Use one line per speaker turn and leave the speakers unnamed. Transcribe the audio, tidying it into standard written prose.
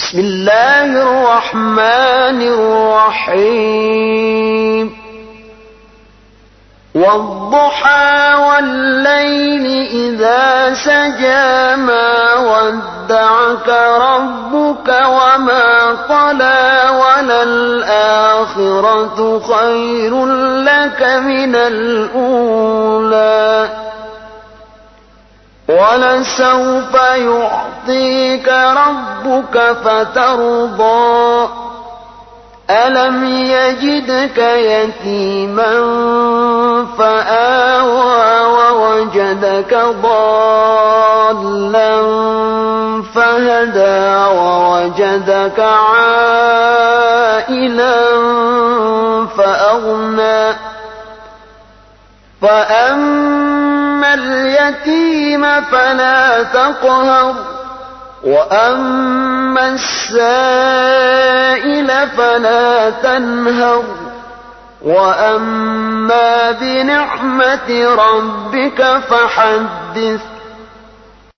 بسم الله الرحمن الرحيم والضحى والليل إذا سجى ما ودعك ربك وما قلى وللآخرة خير لك من الأولى ولسوف يعطيك ربك فترضى ألم يجدك يتيما فآوى ووجدك ضالا فهدى ووجدك عائلا فأغنى فأما اليتيم فلا تقهر وأما السائل فلا تنهر وأما بنعمة ربك فحدث